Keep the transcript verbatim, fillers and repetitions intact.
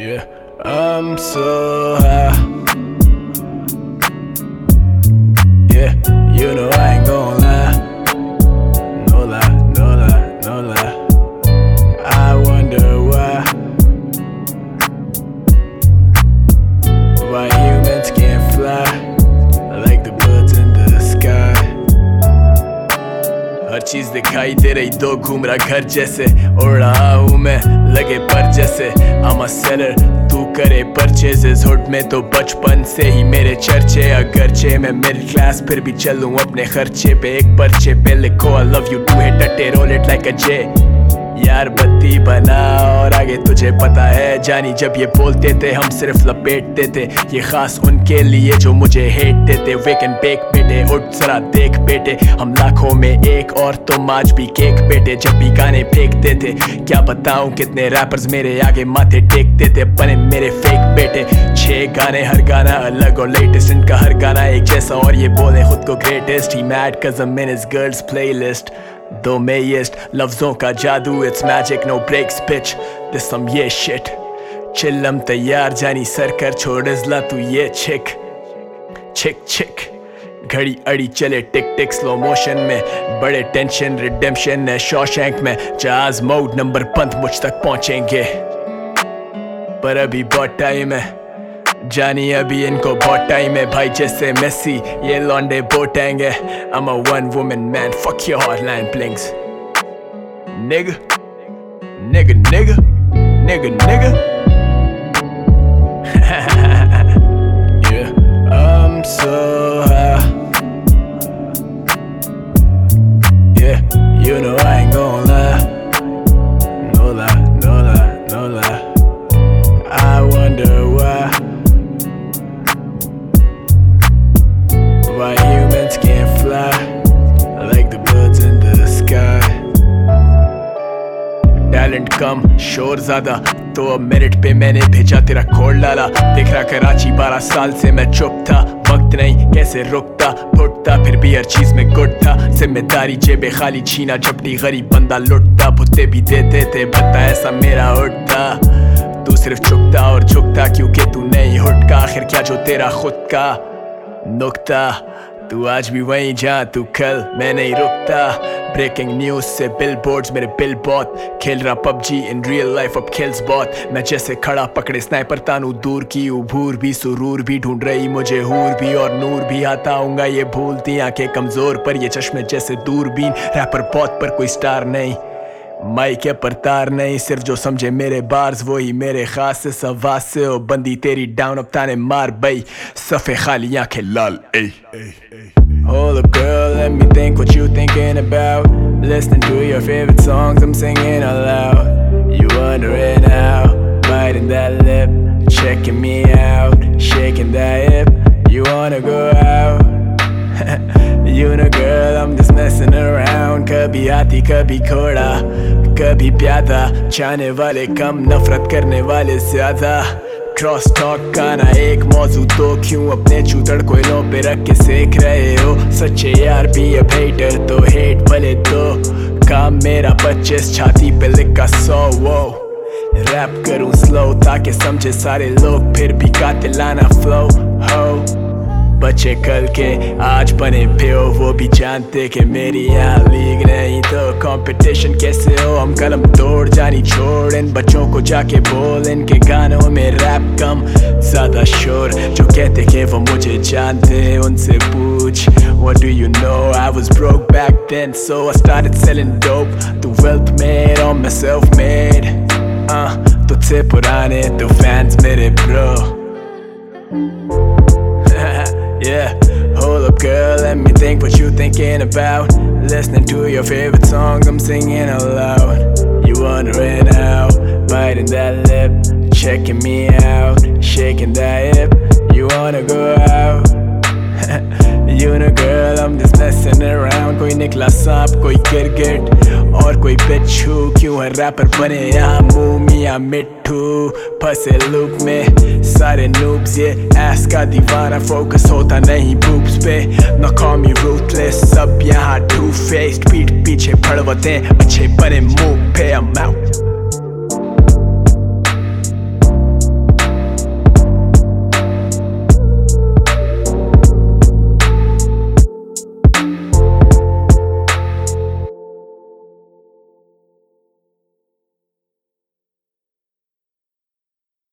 Yeah, I'm so high. Yeah, you know I ain't gon' lie. No lie, no lie, no lie. I wonder why Why humans can't fly like the birds in the sky. हर चीज दिखाई दे रही, दो घूम रहा घर जैसे, उड़ रहा हूँ मैं लगे पर जैसे। I'm a seller, तू करे परचेजेस, हुड में तो बचपन से ही मेरे चर्चे। अगरचे मैं मिडिल क्लास फिर भी चलूँ अपने खर्चे पे। एक पर्चे पे लिखो I love you, to hit ate roll it like a J. यार बत्ती बना और आगे तुझे पता है जानी, जब ये बोलते थे हम सिर्फ लपेटते थे। ये खास उनके लिए जो मुझे हेट देते। वेक एंड बेक बेटे, उठ जरा देख बेटे, हम लाखों में एक और तुम आज भी केक बेटे। जब भी गाने फेंकते थे क्या बताऊं कितने रैपर्स मेरे आगे माथे टेकते थे, बने मेरे फेक बेटे। छह गाने हर गाना अलग और लेटेस्ट, इनका हर गाना एक जैसा और ये बोले खुद को greatest. He mad cause I'm in his girls playlist, दो मेयस्ट लफ्जों का जादू, it's magic no brakes pitch, this some ये शिट। चिल्लम तैयार जानी सर कर छोड़ इजला तू ये छिक छिक छिक। घड़ी अड़ी चले टिक टिक स्लो मोशन में, बड़े टेंशन रिडेम्पशन है शॉशैंक में। जहाज मोड नंबर पंथ मुझ तक पहुंचेंगे, पर अभी बहुत टाइम है जानी, अभी इनको बहुत टाइम है। भाई जैसे मेसी ये लौंडे बोटेंगे। I'm a one woman man, fuck your hardline blinks. Nigga, nigga, nigga, nigga, nigga. Yeah, I'm so high. Yeah, you know I ain't gon' lie. No lie, no lie, no lie. I wonder why Why humans can't fly like the birds in the sky. Talent कम शोर ज्यादा, तो अब merit पे मैंने भेजा तेरा code लाला। देख रहा कराची बारह साल से मैं चुप था, वक्त नहीं कैसे रुकता फुटता, फिर भी हर चीज में गुड था। जिम्मेदारी जेबे खाली छीना झपटी, गरीब बंदा लुटता, भुत्ते भी देते थे बता ऐसा मेरा उठता। तू सिर्फ चुकता और झुकता क्योंकि तू नहीं हुटका, आखिर क्या जो तेरा खुद का नुक्ता। तू आज भी वहीं जा तू कल मैं नहीं रुकता। ब्रेकिंग न्यूज से बिलबोर्ड्स मेरे बिल बहुत, खेल रहा पबजी इन रियल लाइफ अब खेल्स बहुत। मैं जैसे खड़ा पकड़े स्नाइपर तानू दूर की उभूर भी, सुरूर भी ढूंढ रही मुझे हूर भी और नूर भी। आता हूँगा ये भूलती आंखें कमजोर पर ये चश्मे जैसे दूरबीन। रैपर बहुत पर कोई स्टार नहीं, माइक है पर तार नहीं, सिर्फ जो समझे मेरे बार्स वही मेरे खास से सवास से। ओ बंदी तेरी डाउन अब ताने मार बई, सफ़े खाली आंखें लाल ए। Hold up girl, let me think what you thinking about. Listening to your favorite songs, I'm singing out loud. You wondering how, biting that lip, checking me out, shaking that hip. You wanna go out? You know girl, I'm just messing around. कभी हाथी कभी घोड़ा कभी प्यादा, चाहने वाले कम नफरत करने वाले ज्यादा। क्रॉस टॉक का ना एक मौजू तो क्यों अपने चूतड़ कोयलों पे रख के सेक रहे हो। सच्चे यार भी अब हेटर तो हेट भले दो, काम मेरा पच्चीस छाती पे लिखा सौ। वो रैप करूं स्लो ताकि समझे सारे लोग, फिर भी कातिलाना फ्लो हो। बच्चे कल के आज बने पियो, वो भी जानते कि मेरी यहाँ लीग नहीं तो कंपटीशन कैसे हो। हम कलम तोड़ जानी छोड़ इन बच्चों को जाके बोल, इनके गानों में रैप कम ज्यादा शोर। जो कहते कि वो मुझे जानते उनसे पूछ, What do you know? I was broke back then so I started selling dope. तू wealth made or मैं self made, uh, तुझसे पुराने तो fans मेरे bro. Yeah, hold up girl, let me think what you thinking about. Listening to your favorite songs, I'm singing out loud. You wondering how, biting that lip, checking me out, shaking that hip. You wanna go out? You know girl, I'm just messing around. कोई निकला सांप कोई गिरगिट और कोई बिच्छू, क्यों है रैपर बने यहाँ मुँह मियाँ मिट्ठू। फंसे लूप में सारे नूब्स, ये एस का दीवाना फोकस होता नहीं बूब्स पे। न कॉल मी रूथलेस, सब यहाँ टू फेस्ड, पीठ पीछे फड़वते अच्छे बने मुँह पे। I'm out.